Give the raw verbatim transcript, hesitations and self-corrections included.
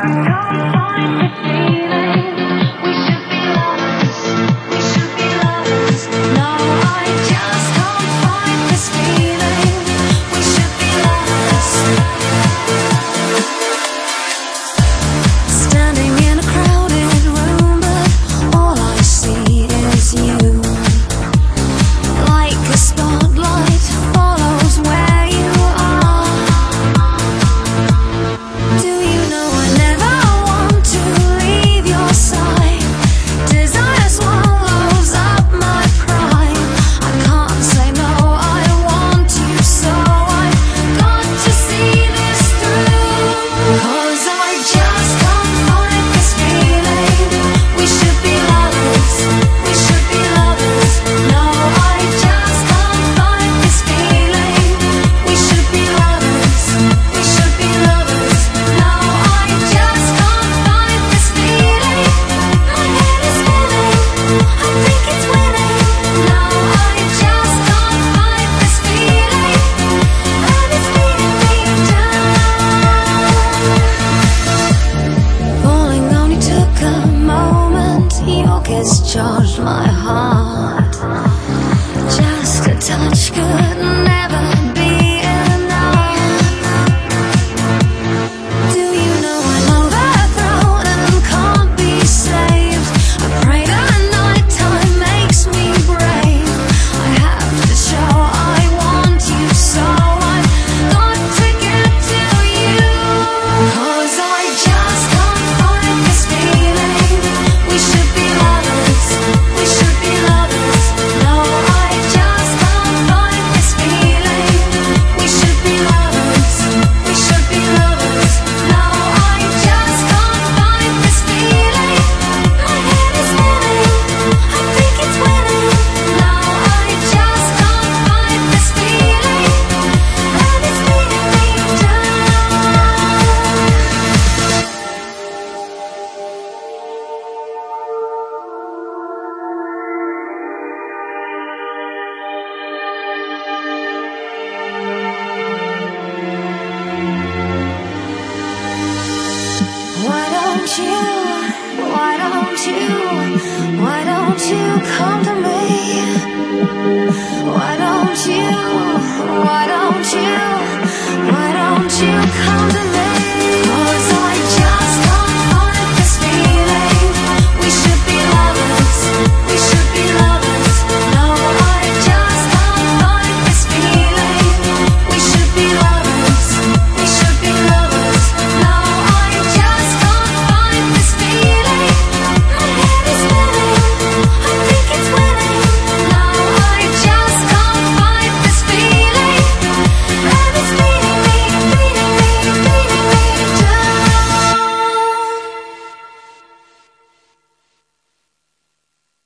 Charged my heart. Just a touch could never be enough. Do you know I'm overthrown and can't be saved? I pray that nighttime makes me brave. I have to show I want you, so I've got to get to you. 'Cause I just can't fight this feeling. We should be lovers. We should be lovers. No, I just can't fight this feeling. We should be lovers. We should be lovers. No, I just can't fight this feeling. My head is spinning. I think it's winning. No, I just can't fight this feeling. And it's beating me down. Why don't you, why don't you, why don't you come to me? Why don't you, why don't you, why don't you come to me?